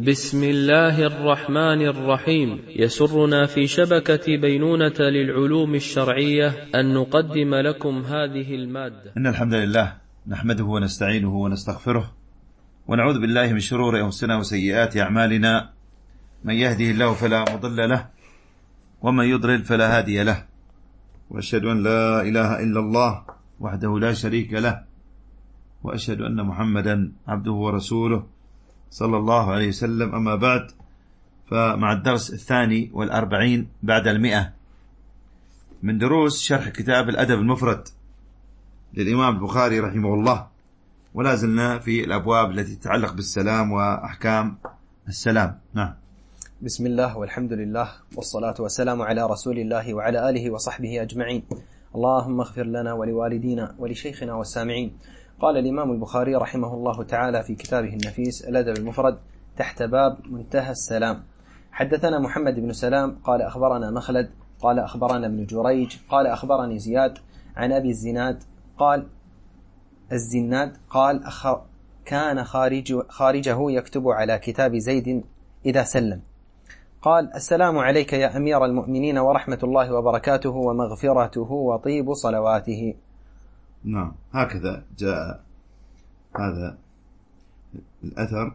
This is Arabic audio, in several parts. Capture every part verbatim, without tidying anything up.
بسم الله الرحمن الرحيم. يسرنا في شبكة بينونة للعلوم الشرعية أن نقدم لكم هذه المادة. إن الحمد لله نحمده ونستعينه ونستغفره ونعوذ بالله من شرور أنفسنا وسيئات أعمالنا، من يهده الله فلا مضل له ومن يضلل فلا هادي له، وأشهد أن لا إله إلا الله وحده لا شريك له، وأشهد أن محمدا عبده ورسوله صلى الله عليه وسلم. أما بعد، فمع الدرس الثاني والأربعين بعد المئة من دروس شرح كتاب الأدب المفرد للإمام البخاري رحمه الله، ولا زلنا في الأبواب التي تتعلق بالسلام وأحكام السلام. نعم. بسم الله والحمد لله والصلاة والسلام على رسول الله وعلى آله وصحبه أجمعين. اللهم اغفر لنا ولوالدينا ولشيخنا والسامعين. قال الإمام البخاري رحمه الله تعالى في كتابه النفيس الأدب المفرد تحت باب منتهى السلام: حدثنا محمد بن سلام قال أخبرنا مخلد قال أخبرنا ابن جريج قال أخبرني زياد عن أبي الزناد قال الزناد قال أخ... كان خارج خارجه يكتب على كتاب زيد إذا سلم قال: السلام عليك يا أمير المؤمنين ورحمة الله وبركاته ومغفرته وطيب صلواته. نعم، هكذا جاء هذا الأثر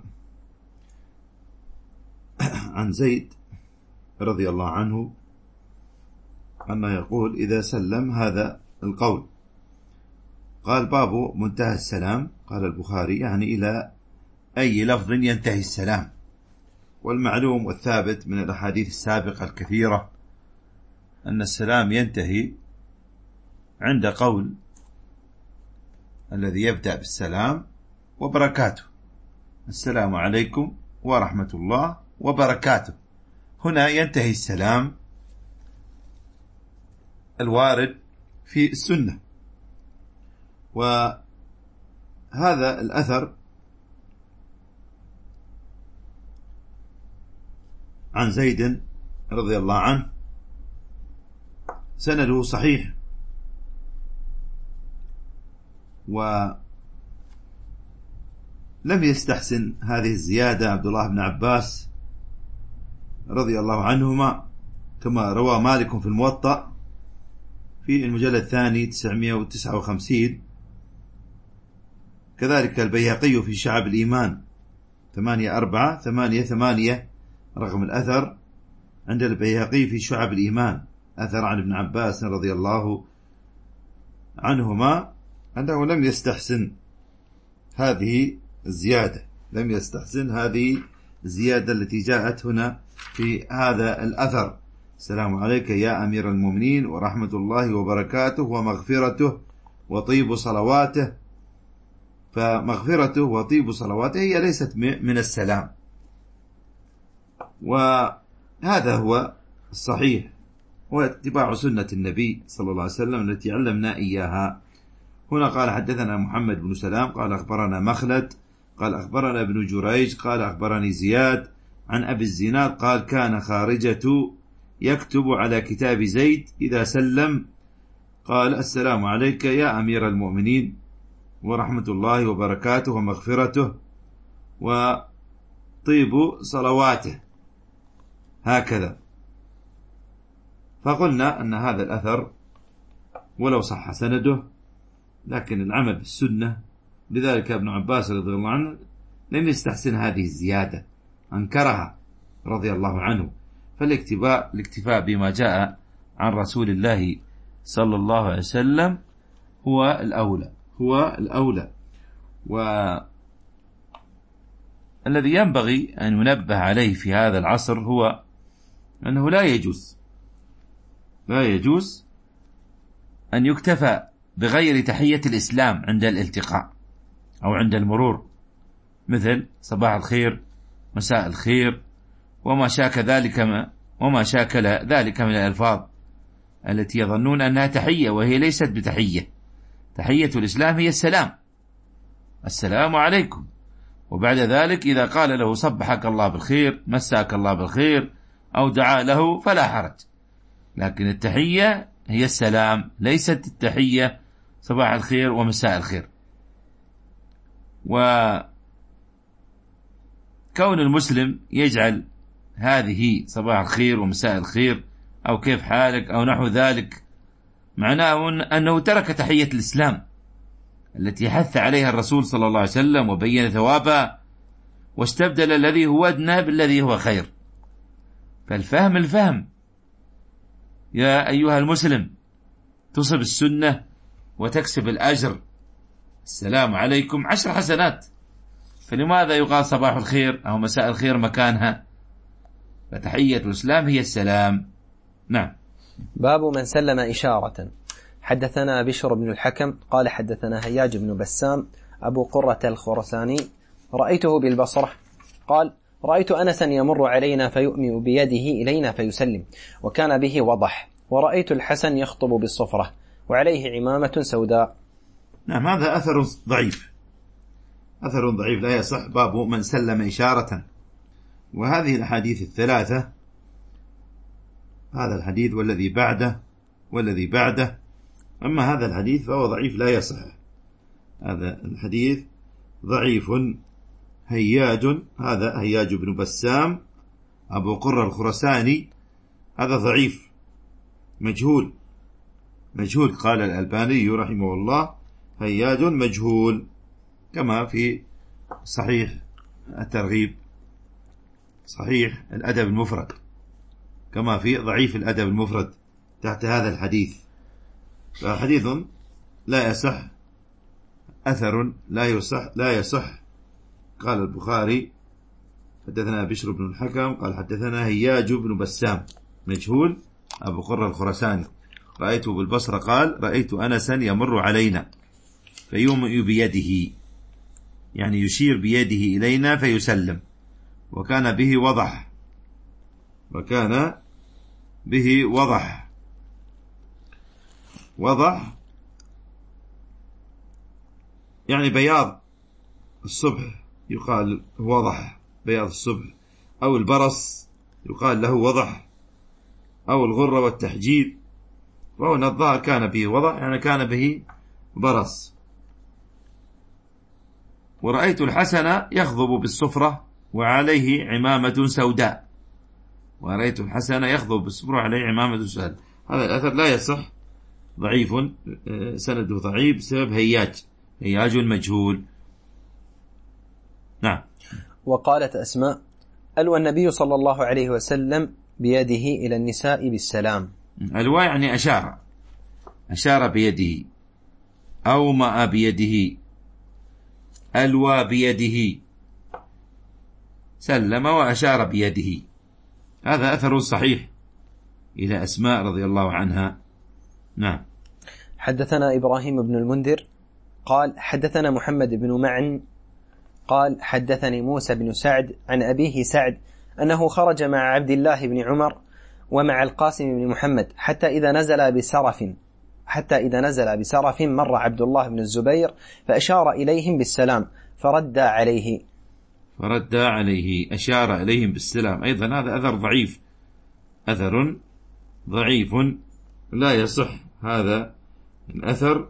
عن زيد رضي الله عنه أنه يقول إذا سلم هذا القول. قال: باب منتهى السلام. قال البخاري يعني إلى أي لفظ ينتهي السلام، والمعلوم والثابت من الأحاديث السابقة الكثيرة أن السلام ينتهي عند قول الذي يبدأ بالسلام وبركاته: السلام عليكم ورحمة الله وبركاته. هنا ينتهي السلام الوارد في السنة. وهذا الأثر عن زيد رضي الله عنه سنده صحيح، ولم يستحسن هذه الزيادة عبد الله بن عباس رضي الله عنهما، كما روى مالك في الموطأ في المجلد الثاني تسعمائة وتسعة وخمسين، كذلك البيهقي في شعب الإيمان ثمانية أربعة ثمانية ثمانية رقم الأثر عند البيهقي في شعب الإيمان، أثر عن ابن عباس رضي الله عنهما أنه لم يستحسن هذه الزيادة، لم يستحسن هذه الزيادة التي جاءت هنا في هذا الأثر: السلام عليك يا أمير المؤمنين ورحمة الله وبركاته ومغفرته وطيب صلواته. فمغفرته وطيب صلواته هي ليست من السلام، وهذا هو الصحيح، واتباع سنة النبي صلى الله عليه وسلم التي علمنا إياها. هنا قال: حدثنا محمد بن سلام قال أخبرنا مخلد قال أخبرنا ابن جريج قال أخبرني زياد عن أبي الزناد قال: كان خارجة يكتب على كتاب زيد إذا سلم قال: السلام عليك يا أمير المؤمنين ورحمة الله وبركاته ومغفرته وطيب صلواته. هكذا. فقلنا أن هذا الأثر ولو صح سنده لكن العمل بالسنة، لذلك ابن عباس رضي الله عنه لم يستحسن هذه الزيادة، أنكرها رضي الله عنه. فالاكتفاء الاكتفاء بما جاء عن رسول الله صلى الله عليه وسلم هو الأولى هو الأولى والذي ينبغي أن ينبه عليه في هذا العصر هو أنه لا يجوز لا يجوز أن يكتفى بغير تحية الإسلام عند الالتقاء أو عند المرور، مثل صباح الخير، مساء الخير، وما شاك ذلك ما وما شاكل ذلك من الألفاظ التي يظنون أنها تحية وهي ليست بتحية. تحية الإسلام هي السلام: السلام عليكم، وبعد ذلك إذا قال له صبحك الله بالخير، مساك الله بالخير، أو دعا له فلا حرج. لكن التحية هي السلام، ليست التحية صباح الخير ومساء الخير. وكذلك كون المسلم يجعل هذه صباح الخير ومساء الخير أو كيف حالك أو نحو ذلك معناه أنه ترك تحية الإسلام التي حث عليها الرسول صلى الله عليه وسلم وبين ثوابها، واستبدل الذي هو أدنى بالذي هو خير. فالفهم الفهم يا أيها المسلم، تصب السنة وتكسب الأجر. السلام عليكم عشر حسنات، فلماذا يقال صباح الخير أو مساء الخير مكانها؟ فتحية الإسلام هي السلام. نعم. باب من سلم إشارة. حدثنا بشر بن الحكم قال حدثنا هياج بن بسام أبو قرة الخرساني رأيته بالبصرة قال رأيت أنسا يمر علينا فيؤمئ بيده إلينا فيسلم، وكان به وضح، ورأيت الحسن يخطب بالصفرة وعليه عمامة سوداء. نعم، هذا أثر ضعيف، أثر ضعيف لا يصح. باب من سلم إشارة. وهذه الحديث الثلاثة، هذا الحديث والذي بعده والذي بعده، أما هذا الحديث فهو ضعيف لا يصح. هذا الحديث ضعيف. هياج، هذا هياج بن بسام أبو قرة الخرساني، هذا ضعيف مجهول مجهول قال الألباني رحمه الله هياج مجهول، كما في صحيح الترغيب، صحيح الأدب المفرد، كما في ضعيف الأدب المفرد تحت هذا الحديث. فحديث لا يصح، أثر لا يصح لا يصح. قال البخاري حدثنا بشر بن الحكم قال حدثنا هياج بن بسام مجهول أبو قرة الخرساني رأيته بالبصرة قال رأيت أنسا يمر علينا فيومئ بيده، يعني يشير بيده إلينا فيسلم، وكان به وضح وكان به وضح وضح يعني بياض الصبح يقال وضح، بياض الصبح، أو البرص يقال له وضح، أو الغرة والتحجيل، وهو الظاهر كان به وضح يعني كان به برص. ورأيت الحسن يخضب بالصفرة وعليه عمامة سوداء، ورأيت الحسن يخضب بالصفرة وعليه عمامة سوداء. هذا الأثر لا يصح، ضعيف، سنده ضعيف بسبب هياج هياج مجهول. نعم. وقالت أسماء ألوى النبي صلى الله عليه وسلم بيده إلى النساء بالسلام. ألوى يعني أشار أشار بيده، أومأ بيده، ألوى بيده، سلم وأشار بيده. هذا أثر صحيح إلى أسماء رضي الله عنها. نعم. حدثنا إبراهيم بن المنذر قال حدثنا محمد بن معن قال حدثني موسى بن سعد عن أبيه سعد أنه خرج مع عبد الله بن عمر ومع القاسم بن محمد حتى إذا نزل بسرف حتى إذا نزل بسرف مر عبد الله بن الزبير فأشار إليهم بالسلام فرد عليه فرد عليه أشار إليهم بالسلام. أيضا هذا أثر ضعيف، أثر ضعيف لا يصح. هذا الأثر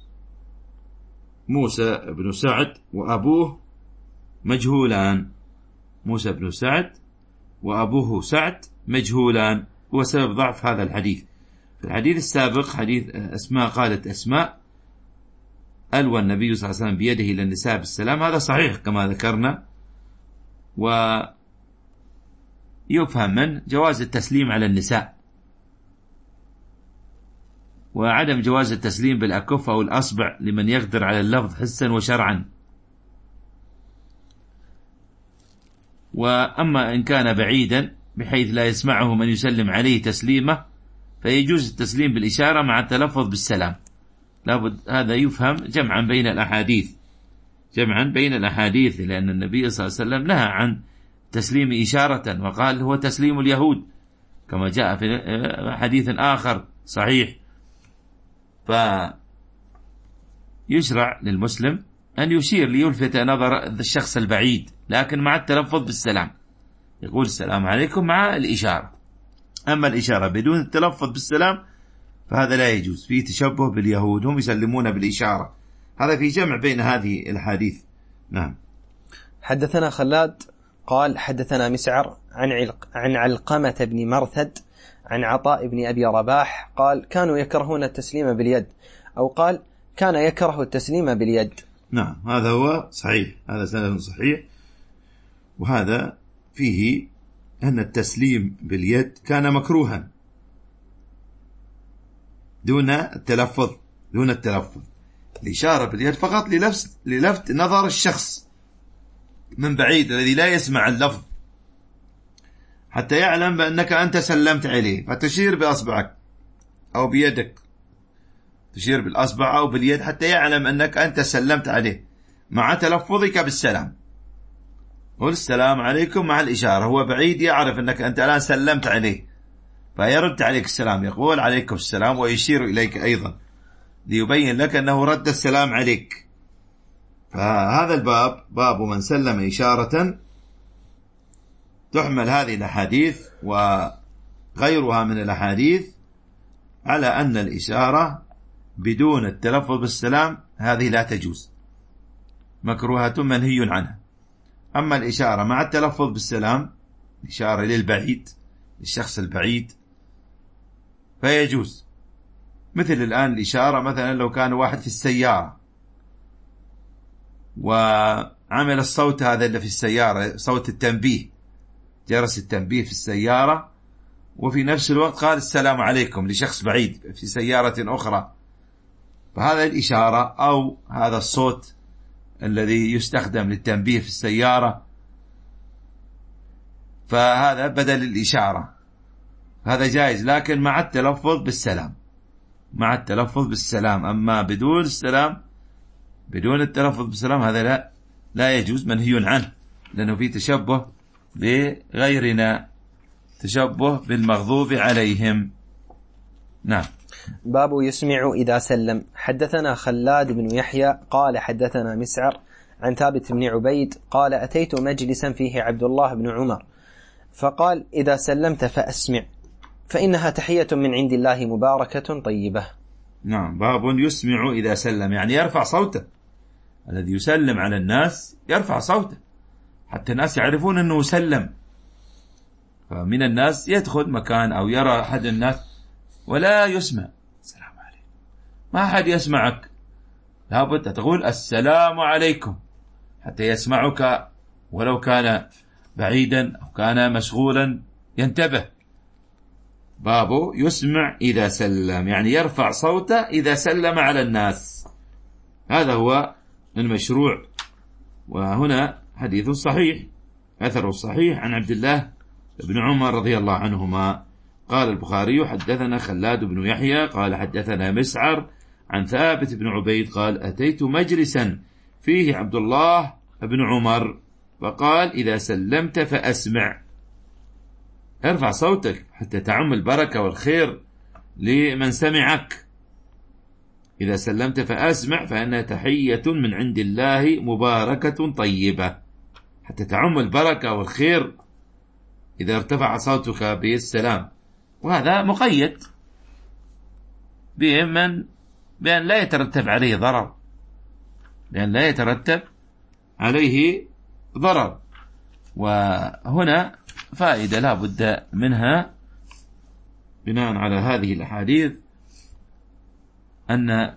موسى بن سعد وأبوه مجهولان، موسى بن سعد وأبوه سعد مجهولان، هو سبب ضعف هذا الحديث. في الحديث السابق حديث أسماء قالت أسماء ألوى النبي صلى الله عليه وسلم بيده إلى النساء بالسلام، هذا صحيح كما ذكرنا، ويفهم من جواز التسليم على النساء، وعدم جواز التسليم بالأكف أو الأصبع لمن يقدر على اللفظ حسا وشرعا. وأما إن كان بعيدا بحيث لا يسمعه من يسلم عليه تسليمه فيجوز التسليم بالإشارة مع التلفظ بالسلام. لابد هذا يفهم جمعا بين الأحاديث جمعا بين الأحاديث لأن النبي صلى الله عليه وسلم نهى عن تسليم إشارة وقال هو تسليم اليهود كما جاء في حديث آخر صحيح. فيشرع للمسلم أن يشير ليلفت نظر الشخص البعيد لكن مع التلفظ بالسلام، يقول السلام عليكم مع الإشارة. أما الإشارة بدون التلفظ بالسلام فهذا لا يجوز، فيه تشبه باليهود، هم يسلمون بالإشارة. هذا في جمع بين هذه الحديث. نعم. حدثنا خلاد قال حدثنا مسعر عن علق عن علقمة بن مرثد عن عطاء بن أبي رباح قال كانوا يكرهون التسليم باليد، أو قال كان يكره التسليم باليد. نعم هذا هو صحيح، هذا سند صحيح، وهذا فيه أن التسليم باليد كان مكروها دون التلفظ، دون التلفظ، الإشارة باليد فقط للفت, للفت نظر الشخص من بعيد الذي لا يسمع اللفظ حتى يعلم بأنك أنت سلمت عليه، فتشير بأصبعك أو بيدك، تشير بالأصبع أو باليد حتى يعلم أنك أنت سلمت عليه مع تلفظك بالسلام. قل السلام عليكم مع الإشارة، هو بعيد يعرف أنك أنت الآن سلمت عليه فيرد عليك السلام، يقول عليكم السلام ويشير إليك أيضا ليبين لك أنه رد السلام عليك. فهذا الباب باب من سلم إشارة، تحمل هذه الأحاديث وغيرها من الأحاديث على أن الإشارة بدون التلفظ بالسلام هذه لا تجوز، مكروهة منهي عنها. أما الإشارة مع التلفظ بالسلام، إشارة للبعيد، للشخص البعيد، فيجوز. مثل الآن الإشارة مثلا لو كان واحد في السيارة وعمل الصوت هذا اللي في السيارة، صوت التنبيه، جرس التنبيه في السيارة، وفي نفس الوقت قال السلام عليكم لشخص بعيد في سيارة أخرى، فهذا الإشارة أو هذا الصوت الذي يستخدم للتنبيه في السيارة، فهذا بدل الإشارة، هذا جائز لكن مع التلفظ بالسلام، مع التلفظ بالسلام. أما بدون السلام، بدون التلفظ بالسلام، هذا لا لا يجوز، منهي عنه، لأنه فيه تشبه بغيرنا، تشبه بالمغضوب عليهم. نعم. باب يسمع إذا سلم. حدثنا خلاد بن يحيى قال حدثنا مسعر عن ثابت بن عبيد قال أتيت مجلسا فيه عبد الله بن عمر فقال إذا سلمت فأسمع فإنها تحية من عند الله مباركة طيبة. نعم. باب يسمع إذا سلم، يعني يرفع صوته، الذي يسلم على الناس يرفع صوته حتى الناس يعرفون أنه سلم. فمن الناس يدخل مكان أو يرى أحد الناس ولا يسمع السلام عليكم، ما أحد يسمعك، لابد تقول السلام عليكم حتى يسمعك، ولو كان بعيدا أو كان مشغولا ينتبه. بابه يسمع إذا سلم، يعني يرفع صوته إذا سلم على الناس، هذا هو المشروع. وهنا حديث صحيح، أثر صحيح عن عبد الله بن عمر رضي الله عنهما. قال البخاري حدثنا خلاد بن يحيى قال حدثنا مسعر عن ثابت بن عبيد قال أتيت مجلسا فيه عبد الله بن عمر فقال إذا سلمت فأسمع، ارفع صوتك حتى تعم البركة والخير لمن سمعك. إذا سلمت فأسمع فإنها تحية من عند الله مباركة طيبة، حتى تعم البركة والخير إذا ارتفع صوتك بالسلام. وهذا مقيد بمن بأن لا يترتب عليه ضرر، بأن لا يترتب عليه ضرر. وهنا فائدة لا بد منها بناء على هذه الأحاديث، أن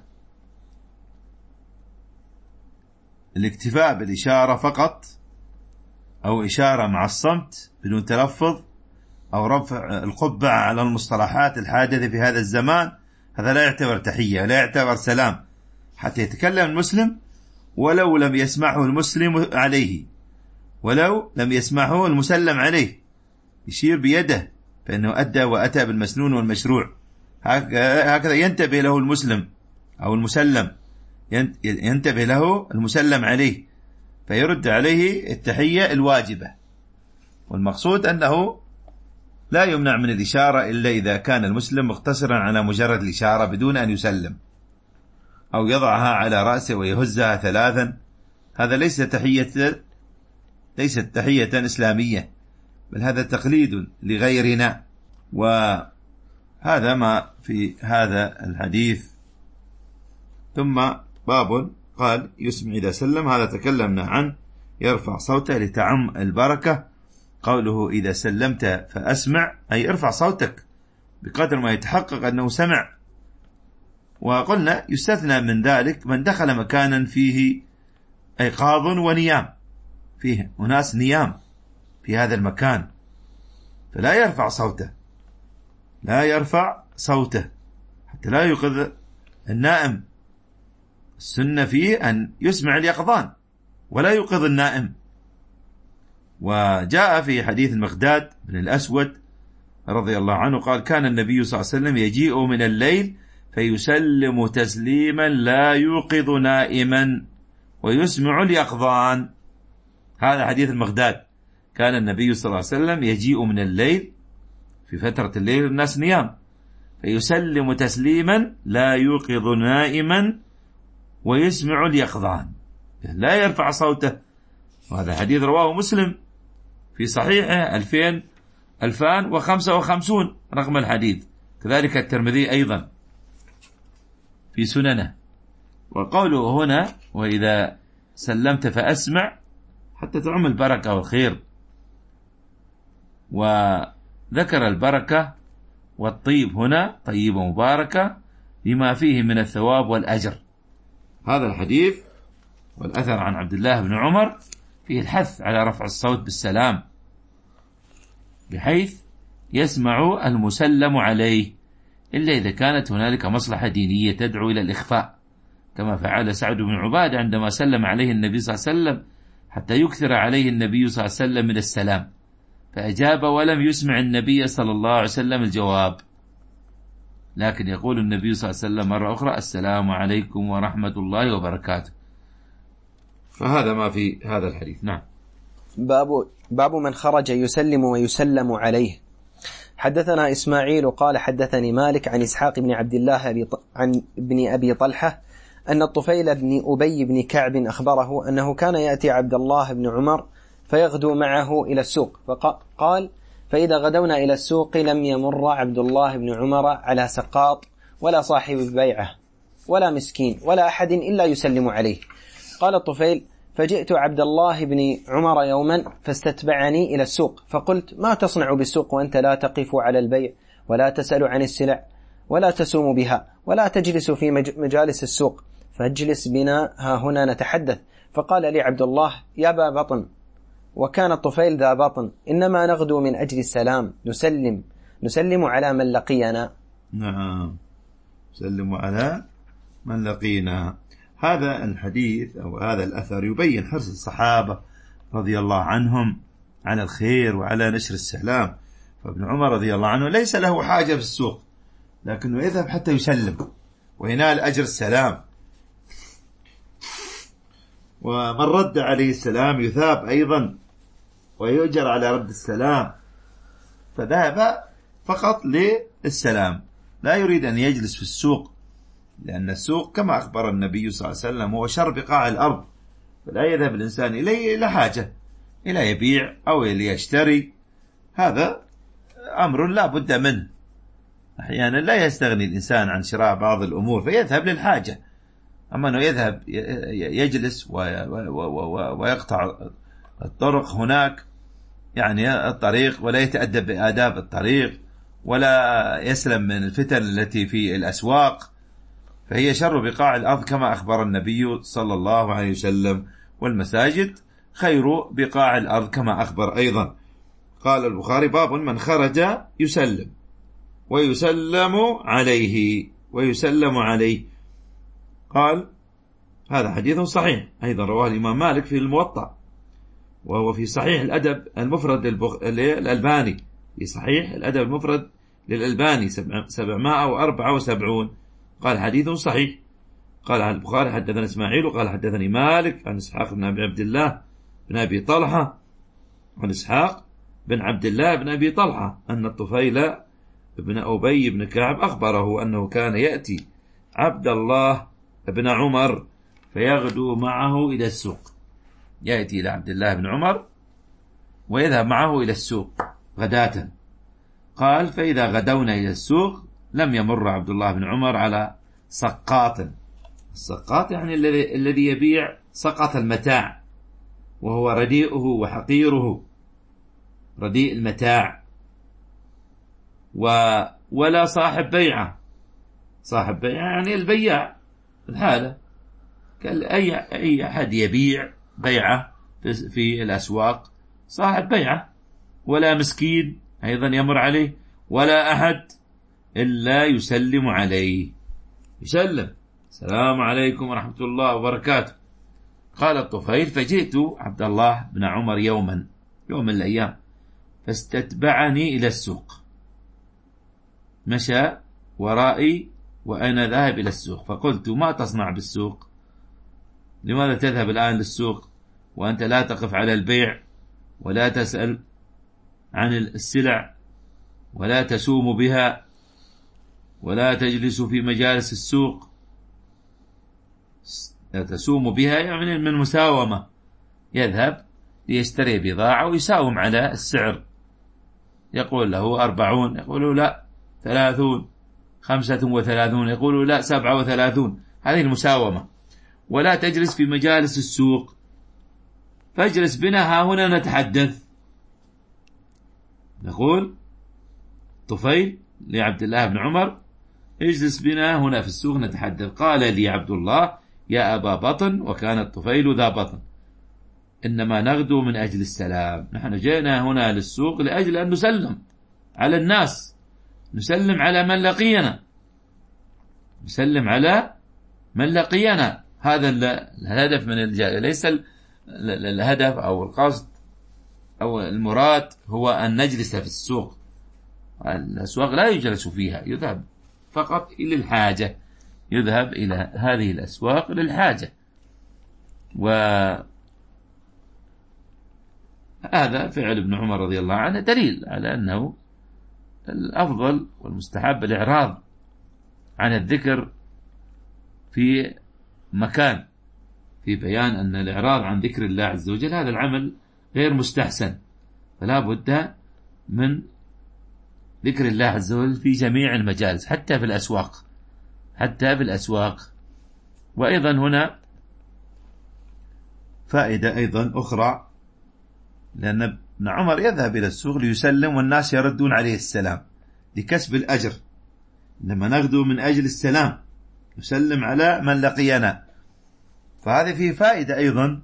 الاكتفاء بالإشارة فقط أو إشارة مع الصمت بدون تلفظ أو رفع القبعة على المصطلحات الحادثة في هذا الزمان، هذا لا يعتبر تحية، لا يعتبر سلام، حتى يتكلم المسلم ولو لم يسمعه المسلم عليه، ولو لم يسمعه المسلم عليه، يشير بيده فإنه أدى وأتى بالمسنون والمشروع، هكذا ينتبه له المسلم أو المسلم، ينتبه له المسلم عليه فيرد عليه التحية الواجبة. والمقصود أنه لا يمنع من الإشارة إلا إذا كان المسلم مقتصرا على مجرد الإشارة بدون أن يسلم أو يضعها على رأسه ويهزها ثلاثا، هذا ليس تحية، ليست تحية إسلامية، بل هذا تقليد لغيرنا. وهذا ما في هذا الحديث. ثم باب قال يسمع إذا سلم، هذا تكلمنا عن يرفع صوته لتعم البركة. قوله إذا سلمت فأسمع، أي ارفع صوتك بقدر ما يتحقق أنه سمع. وقلنا يستثنى من ذلك من دخل مكانا فيه أيقاظ ونيام، فيه أناس نيام في هذا المكان، فلا يرفع صوته، لا يرفع صوته حتى لا يوقظ النائم. السنة فيه أن يسمع اليقظان ولا يوقظ النائم. وجاء في حديث المقداد بن الأسود رضي الله عنه قال كان النبي صلى الله عليه وسلم يجيء من الليل فيسلم تسليما لا يوقظ نائما ويسمع اليقظان. هذا حديث المقداد. كان النبي صلى الله عليه وسلم يجيء من الليل، في فترة الليل الناس نيام، فيسلم تسليما لا يوقظ نائما ويسمع اليقظان، لا يرفع صوته. وهذا حديث رواه مسلم في صحيحه ألفين ألفان وخمسة وخمسون رقم الحديث، كذلك الترمذي أيضا في سننه. وقوله هنا وإذا سلمت فأسمع حتى تعم البركة والخير. وذكر البركة والطيب هنا، طيبة مباركة لما فيه من الثواب والأجر. هذا الحديث والأثر عن عبد الله بن عمر فيه الحث على رفع الصوت بالسلام بحيث يسمع المسلم عليه، إلا إذا كانت هنالك مصلحة دينية تدعو إلى الإخفاء، كما فعل سعد بن عبادة عندما سلم عليه النبي صلى الله عليه وسلم حتى يكثر عليه النبي صلى الله عليه وسلم من السلام، فأجاب ولم يسمع النبي صلى الله عليه وسلم الجواب، لكن يقول النبي صلى الله عليه وسلم مرة أخرى السلام عليكم ورحمة الله وبركاته. فهذا ما في هذا الحديث. نعم. باب باب من خرج يسلم ويسلم عليه. حدثنا إسماعيل قال حدثني مالك عن إسحاق بن عبد الله عن ابن أبي طلحة أن الطفيل بن أبي بن كعب أخبره أنه كان يأتي عبد الله بن عمر فيغدو معه إلى السوق، فقال فإذا غدونا إلى السوق لم يمر عبد الله بن عمر على سقاط ولا صاحب بيعة ولا مسكين ولا أحد إلا يسلم عليه. قال الطفيل فجئت عبد الله بن عمر يوما فاستتبعني إلى السوق، فقلت ما تصنع بالسوق وأنت لا تقف على البيع ولا تسأل عن السلع ولا تسوم بها ولا تجلس في مجالس السوق، فاجلس بنا ها هنا نتحدث. فقال لي عبد الله يا ابا بطن، وكان الطفيل ذا بطن، إنما نغدو من أجل السلام، نسلم نسلم على من لقينا. نعم، نسلم على من لقينا. هذا الحديث أو هذا الأثر يبين حرص الصحابة رضي الله عنهم على الخير وعلى نشر السلام. فابن عمر رضي الله عنه ليس له حاجة في السوق، لكنه يذهب حتى يسلم وينال أجر السلام، ومن رد عليه السلام يثاب أيضا ويؤجر على رد السلام. فذهب فقط للسلام، لا يريد أن يجلس في السوق، لأن السوق كما أخبر النبي صلى الله عليه وسلم هو شر بقاع الأرض، فلا يذهب الإنسان إليه إلى حاجة، إلى يبيع أو إلى يشتري. هذا أمر لا بد منه. أحيانا لا يستغني الإنسان عن شراء بعض الأمور فيذهب للحاجة، أما أنه يذهب يجلس ويقطع الطرق هناك، يعني الطريق، ولا يتأدب بآداب الطريق ولا يسلم من الفتن التي في الأسواق، فهي شر بقاع الأرض كما أخبر النبي صلى الله عليه وسلم، والمساجد خير بقاع الأرض كما أخبر أيضا. قال البخاري باب من خرج يسلم ويسلم عليه ويسلم عليه. قال هذا حديث صحيح أيضا، رواه الإمام مالك في الموطأ، وهو في صحيح الأدب المفرد للألباني، في صحيح الأدب المفرد للألباني سبعمائة وأربعة وسبعون. قال حديث صحيح. قال عن البخاري حدثنا إسماعيل وقال حدثني مالك عن إسحاق بن عبد الله بن أبي طلحة عن إسحاق بن عبد الله بن أبي طلحة أن الطفيل بن أبي بن كعب أخبره أنه كان يأتي عبد الله بن عمر فيغدو معه إلى السوق، يأتي إلى عبد الله بن عمر ويذهب معه إلى السوق غداة. قال فإذا غدونا إلى السوق لم يمر عبد الله بن عمر على سقاط. السقاط يعني الذي الذي يبيع سقط المتاع، وهو رديئه وحقيره، رديء المتاع، و ولا صاحب بيعة. صاحب بيعة يعني البياع الحالة، أي أي أحد يبيع بيعة في الأسواق صاحب بيعة، ولا مسكين أيضا يمر عليه، ولا أحد إلا يسلم عليه، يسلم السلام عليكم ورحمة الله وبركاته. قال الطفيل: فجئت عبد الله بن عمر يوما يوم من الأيام فاستتبعني إلى السوق، مشى ورائي وأنا ذاهب إلى السوق، فقلت: ما تصنع بالسوق؟ لماذا تذهب الآن للسوق وأنت لا تقف على البيع ولا تسأل عن السلع ولا تسوم بها ولا تجلس في مجالس السوق؟ لا تسوم بها يعني من مساومة، يذهب ليشتري بضاعة ويساوم على السعر، يقول له أربعون، يقول لا ثلاثون، خمسة وثلاثون، يقول لا سبعة وثلاثون، هذه المساومة. ولا تجلس في مجالس السوق، فاجلس بنا ها هنا نتحدث. نقول طفيل لعبد الله بن عمر: اجلس بنا هنا في السوق نتحدث. قال لي عبد الله: يا أبا بطن، وكان الطفيل ذا بطن، إنما نغدو من أجل السلام، نحن جئنا هنا للسوق لأجل أن نسلم على الناس، نسلم على من لقينا، نسلم على من لقينا. هذا الهدف من الجاء، ليس الهدف أو القصد أو المراد هو أن نجلس في السوق. الأسواق لا يجلس فيها، يذهب فقط إلى الحاجة، يذهب إلى هذه الأسواق للحاجة. وهذا فعل ابن عمر رضي الله عنه دليل على أنه الأفضل والمستحب الإعراض عن الذكر في مكان، في بيان أن الإعراض عن ذكر الله عز وجل هذا العمل غير مستحسن، فلا بد من ذكر الله عز وجل في جميع المجالس، حتى في الأسواق، حتى في الأسواق. وأيضا هنا فائدة أيضا أخرى، لأن ابن عمر يذهب إلى السوق ليسلم والناس يردون عليه السلام لكسب الأجر، لما نغدو من أجل السلام نسلم على من لقينا. فهذه فيه فائدة أيضا،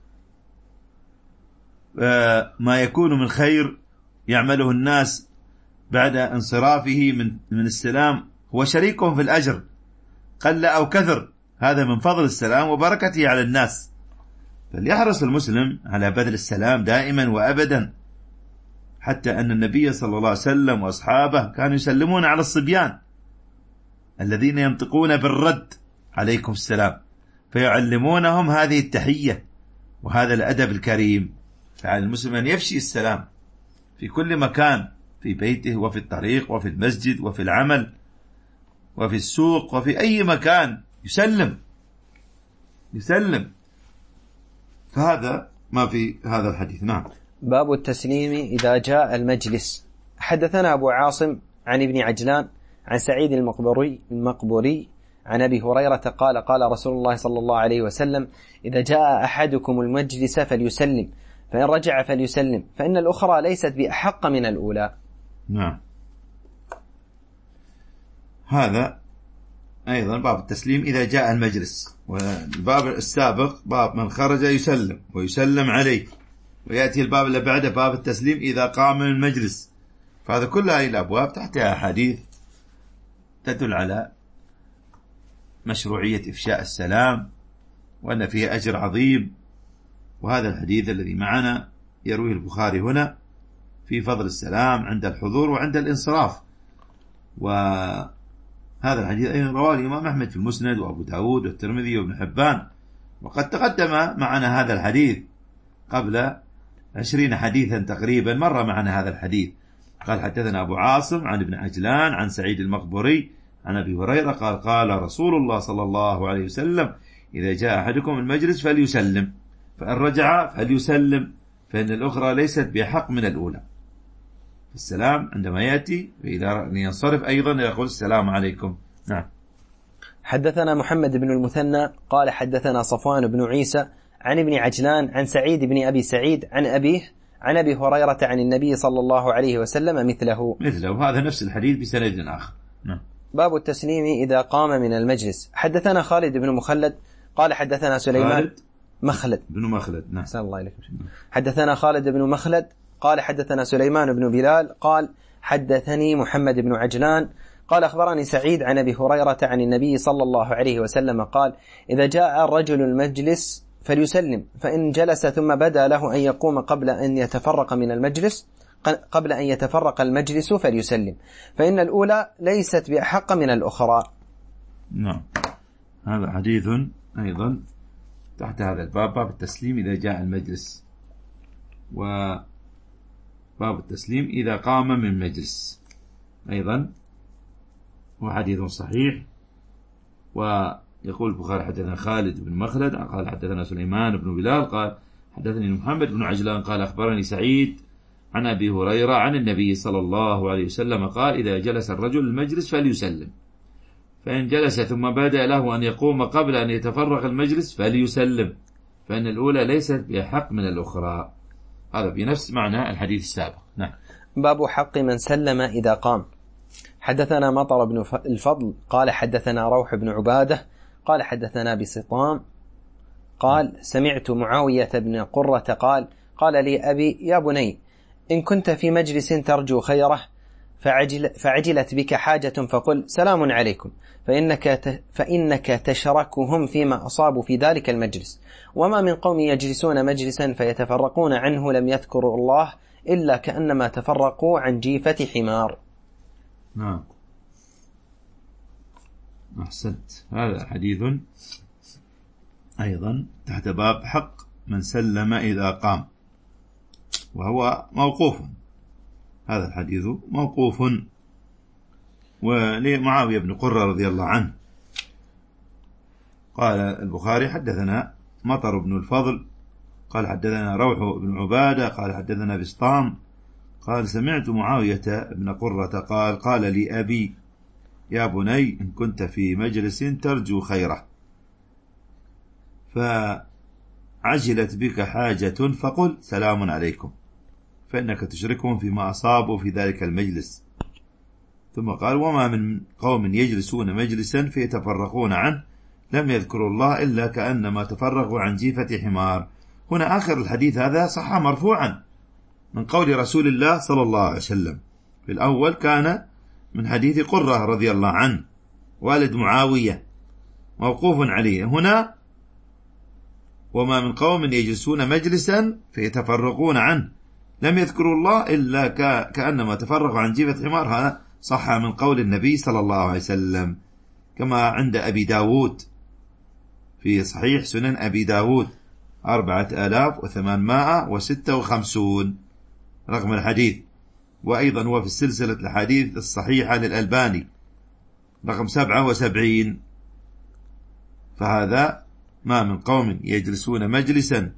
ما يكون من خير يعمله الناس بعد انصرافه من من السلام هو شريكهم في الأجر قل أو كثر، هذا من فضل السلام وبركته على الناس. فليحرص المسلم على بذل السلام دائما وأبدا، حتى أن النبي صلى الله عليه وسلم وأصحابه كانوا يسلمون على الصبيان الذين ينطقون بالرد: عليكم السلام، فيعلمونهم هذه التحية وهذا الأدب الكريم. فعلى المسلم أن يفشي السلام في كل مكان، في بيته وفي الطريق وفي المسجد وفي العمل وفي السوق وفي أي مكان، يسلم يسلم. فهذا ما في هذا الحديث. نعم. باب التسليم إذا جاء المجلس. حدثنا أبو عاصم عن ابن عجلان عن سعيد المقبري المقبري عن أبي هريرة قال: قال رسول الله صلى الله عليه وسلم: إذا جاء أحدكم المجلس فليسلم، فإن رجع فليسلم، فإن الأخرى ليست بأحق من الأولى. نعم. هذا أيضا باب التسليم إذا جاء المجلس. والباب السابق باب من خرج يسلم ويسلم عليه، ويأتي الباب اللي بعده باب التسليم إذا قام من المجلس. فهذا كل هذه الأبواب تحتها أحاديث تدل على مشروعية إفشاء السلام وأن فيه أجر عظيم. وهذا الحديث الذي معنا يرويه البخاري هنا في فضل السلام عند الحضور وعند الانصراف. وهذا الحديث أيضا رواه الإمام أحمد في المسند وأبو داود والترمذي وابن حبان. وقد تقدم معنا هذا الحديث قبل عشرين حديثا تقريبا مر معنا هذا الحديث. قال: حدثنا أبو عاصم عن ابن عجلان عن سعيد المقبري عن أبي هريرة قال: قال رسول الله صلى الله عليه وسلم: إذا جاء أحدكم المجلس فليسلم، فإن رجع فليسلم، فإن الأخرى ليست بحق من الأولى. السلام عندما يأتي وإذا ينصرف أيضا يقول: السلام عليكم. نعم. حدثنا محمد بن المثنى قال: حدثنا صفوان بن عيسى عن ابن عجلان عن سعيد بن أبي سعيد عن أبيه عن أبي هريرة عن النبي صلى الله عليه وسلم مثله مثله هذا نفس الحديث بسند آخر. نعم. باب التسليم إذا قام من المجلس. حدثنا خالد بن مخلد قال حدثنا سليمان خالد مخلد بن مخلد. نعم. أحسن الله إليك. حدثنا خالد بن مخلد قال حدثنا سليمان بن بلال قال حدثني محمد بن عجلان قال أخبرني سعيد عن أبي هريرة عن النبي صلى الله عليه وسلم قال إذا جاء الرجل المجلس فليسلم، فإن جلس ثم بدا له أن يقوم قبل أن يتفرق من المجلس قبل أن يتفرق المجلس فليسلم، فإن الأولى ليست بأحق من الأخرى. نعم. هذا حديث أيضا تحت هذا الباب، باب التسليم إذا جاء المجلس، وباب التسليم إذا قام من مجلس أيضا، وحديث صحيح. ويقول البخاري حدثنا خالد بن مخلد قال حدثنا سليمان بن بلال قال حدثني محمد بن عجلان قال أخبرني سعيد عن أبي هريرة عن النبي صلى الله عليه وسلم قال إذا جلس الرجل المجلس فليسلم، فإن جلس ثم بدا له أن يقوم قبل أن يتفرغ المجلس فليسلم، فإن الأولى ليست بأحق من الأخرى. هذا بنفس معنى الحديث السابق. نعم. باب حق من سلم إذا قام. حدثنا مطر بن الفضل قال حدثنا روح بن عبادة قال حدثنا بسطام قال سمعت معاوية بن قرة قال قال لي أبي يا بني إن كنت في مجلس ترجو خيره فعجل فعجلت بك حاجة فقل سلام عليكم، فإنك, فإنك تشركهم فيما أصابوا في ذلك المجلس، وما من قوم يجلسون مجلسا فيتفرقون عنه لم يذكروا الله إلا كأنما تفرقوا عن جيفة حمار. نعم. أحسنت. هذا حديث أيضا تحت باب حق من سلم إذا قام، وهو موقوف. هذا الحديث موقوف ولمعاوية بن قرة رضي الله عنه. قال البخاري حدثنا مطر بن الفضل قال حدثنا روح بن عبادة قال حدثنا بسطام قال سمعت معاوية بن قرة قال قال لي أبي يا بني إن كنت في مجلس ترجو خيره فعجلت بك حاجة فقل سلام عليكم، فإنك تشركهم فيما أصابوا في ذلك المجلس. ثم قال وما من قوم يجلسون مجلسا فيتفرقون عنه لم يذكروا الله إلا كأنما تفرقوا عن جيفة حمار. هنا آخر الحديث هذا صح مرفوعا من قول رسول الله صلى الله عليه وسلم. في الأول كان من حديث قرة رضي الله عنه والد معاوية موقوف عليه. هنا وما من قوم يجلسون مجلسا فيتفرقون عنه لم يذكروا الله إلا كأنما تفرقوا عن جيفة حمار. هذا صح من قول النبي صلى الله عليه وسلم، كما عند أبي داود في صحيح سنن أبي داود أربعة آلاف وثمانمائة وستة وخمسون رقم الحديث، وأيضا هو في السلسلة الحديث الصحيحة للألباني رقم سبعة وسبعين. فهذا ما من قوم يجلسون مجلسا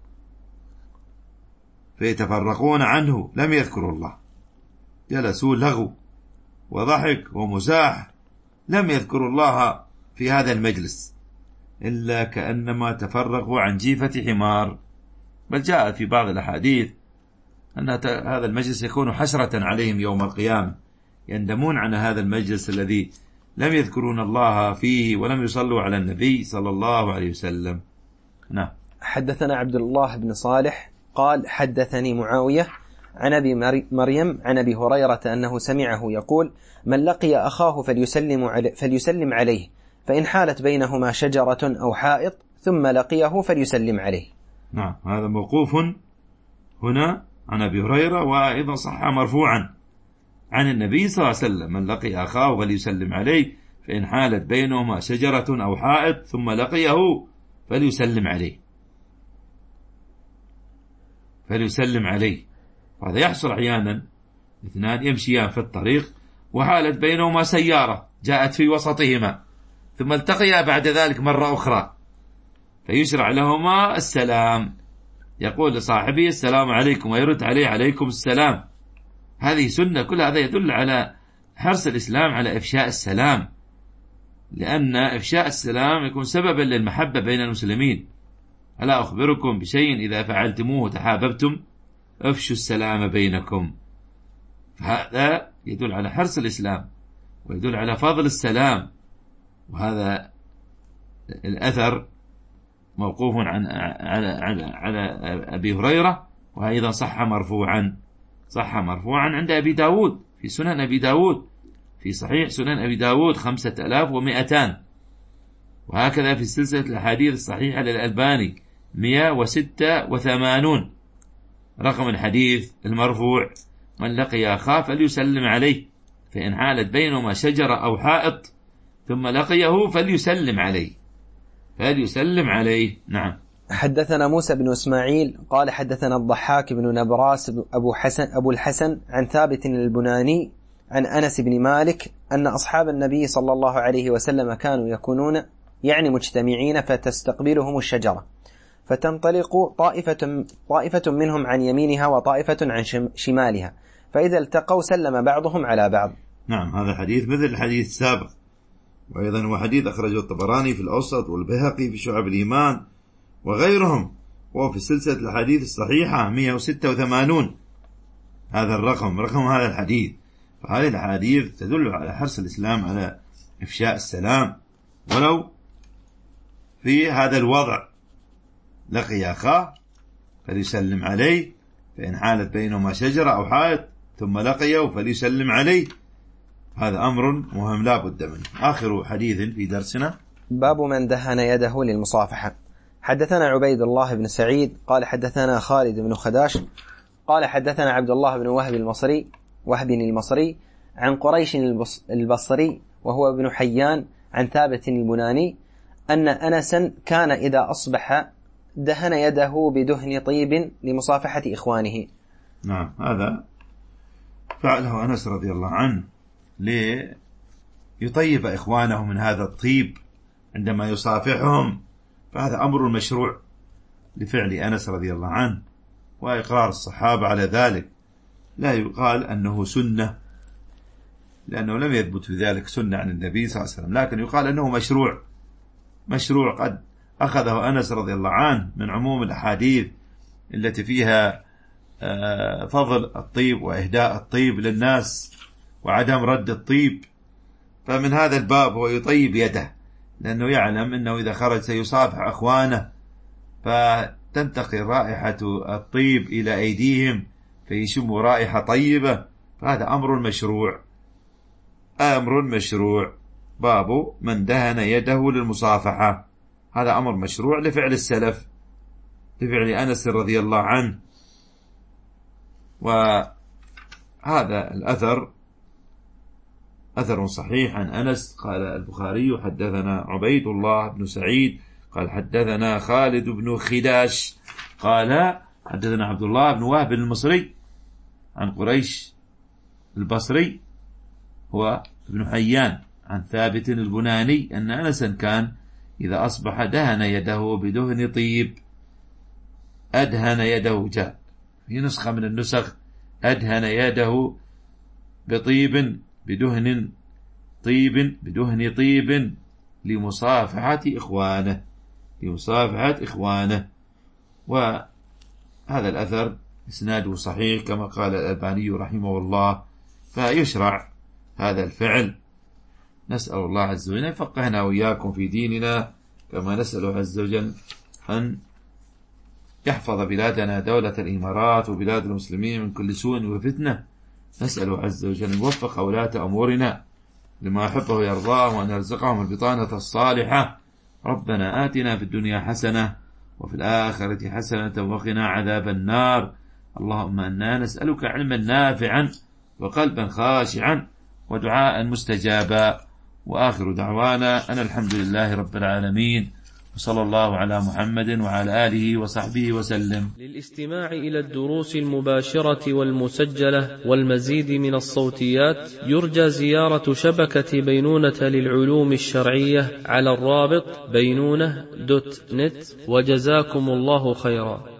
فيتفرقون عنه لم يذكروا الله، جلسوا لغو وضحك ومزاح، لم يذكروا الله في هذا المجلس إلا كأنما تفرقوا عن جيفة حمار. بل جاء في بعض الأحاديث أن هذا المجلس يكون حسرة عليهم يوم القيامة، يندمون عن هذا المجلس الذي لم يذكرون الله فيه ولم يصلوا على النبي صلى الله عليه وسلم. نعم. حدثنا عبد الله بن صالح قال حدثني معاوية عن أبي مريم عن أبي هريرة أنه سمعه يقول من لقي أخاه فليسلم عليه, فليسلم عليه فإن حالت بينهما شجرة أو حائط ثم لقيه فليسلم عليه. نعم. هذا موقوف هنا عن أبي هريرة، وأيضا صح مرفوعا عن النبي صلى الله عليه وسلم من لقي أخاه فليسلم عليه فإن حالت بينهما شجرة أو حائط ثم لقيه فليسلم عليه فليسلم عليه. وهذا يحصل أحيانا اثنان يمشيان في الطريق وحالت بينهما سيارة جاءت في وسطهما ثم التقيا بعد ذلك مرة أخرى فيشرع لهما السلام، يقول لصاحبه السلام عليكم ويرد عليه عليكم السلام. هذه سنة. كل هذا يدل على حرص الإسلام على إفشاء السلام، لأن إفشاء السلام يكون سببا للمحبة بين المسلمين. ألا أخبركم بشيء إذا فعلتموه تحاببتم أفشوا السلام بينكم. فهذا يدل على حرص الإسلام ويدل على فضل السلام. وهذا الأثر موقوف عن على, على, على أبي هريرة، وأيضا صح مرفوعا صح مرفوعا عند أبي داود في سنن أبي داود، في صحيح سنن أبي داود خمسة آلاف ومئتان، وهكذا في سلسلة الأحاديث الصحيحة للألباني مئة وستة وثمانون. رقم الحديث المرفوع: من لقي أخاه فليسلم عليه، فإن حالت بينهما شجرة أو حائط ثم لقيه فليسلم عليه فليسلم عليه. نعم. حدثنا موسى بن إسماعيل قال حدثنا الضحاك بن نبراس أبو, حسن أبو الحسن عن ثابت البناني عن أنس بن مالك أن أصحاب النبي صلى الله عليه وسلم كانوا يكونون يعني مجتمعين فتستقبلهم الشجرة، فتنطلق طائفة, طائفة منهم عن يمينها وطائفة عن شمالها، فإذا التقوا سلم بعضهم على بعض. نعم، هذا حديث مثل الحديث السابق، وأيضا هو حديث أخرجه الطبراني في الأوسط والبيهقي في شعب الإيمان وغيرهم، وهو في سلسلة الحديث الصحيحة مئة وستة وثمانون. هذا الرقم رقم هذا الحديث. فهذه الحديث تدل على حرص الإسلام على إفشاء السلام ولو في هذا الوضع: لقي أخاه فليسلم عليه، فإن حالت بينهما شجرة أو حائط ثم لقيه فليسلم عليه. هذا أمر مهم لا بد منه. آخر حديث في درسنا باب من دهن يده للمصافحة. حدثنا عبيد الله بن سعيد قال حدثنا خالد بن خداش قال حدثنا عبد الله بن وهب المصري وهب المصري عن قريش البصري وهو ابن حيان عن ثابت البناني أن أنسا كان إذا أصبح دهن يده بدهن طيب لمصافحة إخوانه. نعم، هذا فعله أنس رضي الله عنه ليطيب إخوانه من هذا الطيب عندما يصافحهم، فهذا أمر مشروع لفعل أنس رضي الله عنه وإقرار الصحابة على ذلك. لا يقال أنه سنة لأنه لم يثبت في ذلك سنة عن النبي صلى الله عليه وسلم، لكن يقال أنه مشروع مشروع قد أخذه أنس رضي الله عنه من عموم الأحاديث التي فيها فضل الطيب وإهداء الطيب للناس وعدم رد الطيب. فمن هذا الباب هو يطيب يده، لأنه يعلم أنه إذا خرج سيصافح أخوانه فتنتقل رائحة الطيب إلى أيديهم فيشموا رائحة طيبة. فهذا أمر مشروع أمر مشروع باب من دهن يده للمصافحة. هذا أمر مشروع لفعل السلف، لفعل أنس رضي الله عنه. وهذا الأثر أثر صحيح عن أنس. قال البخاري حدثنا عبيد الله بن سعيد قال حدثنا خالد بن خداش قال حدثنا عبد الله بن وهب المصري عن قريش البصري هو ابن حيان عن ثابت البناني أن أنسا كان إذا أصبح دهن يده بدهن طيب. أدهن يده جاء في نسخة من النسخ أدهن يده بطيب بدهن طيب بدهن طيب لمصافحة إخوانه لمصافحة إخوانه. وهذا الأثر إسناده صحيح كما قال الألباني رحمه الله. فيشرع هذا الفعل. نسأل الله عز وجل يفقهنا وإياكم في ديننا، كما نسأل عز وجل أن يحفظ بلادنا دولة الإمارات وبلاد المسلمين من كل سوء وفتنة. نسأل عز وجل أن يوفق ولاة أمورنا لما يحبه ويرضاه، وأن يرزقهم البطانة الصالحة. ربنا آتنا في الدنيا حسنة وفي الآخرة حسنة وقنا عذاب النار. اللهم أنا نسألك علما نافعا وقلبا خاشعا ودعاء مستجابا. وآخر دعوانا أن الحمد لله رب العالمين، وصلى الله على محمد وعلى آله وصحبه وسلم. للاستماع إلى الدروس المباشرة والمسجلة والمزيد من الصوتيات يرجى زيارة شبكة بينونة للعلوم الشرعية على الرابط بينونة دوت نت. وجزاكم الله خيرا.